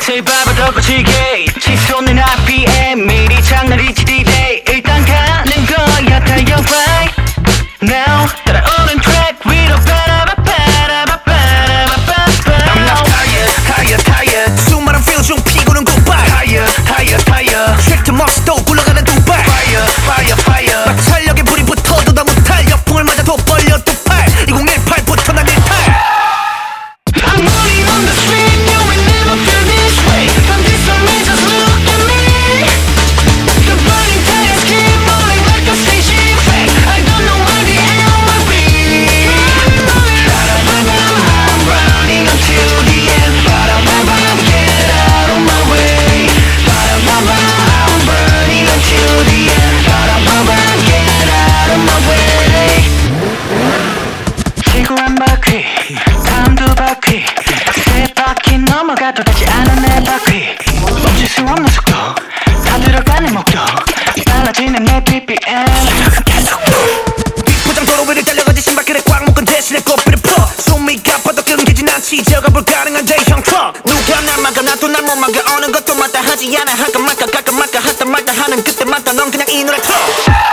제발부터 거칠게 치솟는 RPM 미리 장난이지 D-Day 일단 가는 거야 달려 right now 따라오는 track 위로 I'm not tired 수많은 feel 중 피고는 goodbye tired 트랙트 멋도 굴러가는 두발 fire 마찰력에 불이 붙어도 다 못할 역풍을 맞아도 벌려 두팔 2018부터 난 일탈 I'm running on the street, you will never feel this way. From this moment, just look at me. The burning tires keep rolling like a spaceship wreck. I don't know where the end will be. I'm running until the end. Get out of my way. I'm burning until the end. Get out of my way. 지구 한 바퀴, 다음 두 바퀴, 세 바퀴 넘어가도 닿지 않은 내 바퀴. 멈출 수 없는 속도, 다 들어가는 목표, 빨라지는 내 BPM. 비포장 도로 위를 달려가지 신발끈에 꽉 묶은 대신에 꽃비를 풀어 숨이 가빠도 끊기진 않지 제어가 불가능한 대형 트럭 누가 날 막아 나도 날 못 막아 어느 것도 맞다 하지 않아 할까 말까 갈까 말까 하다 말다 하는 그때마다 넌 그냥 이 노래 틀어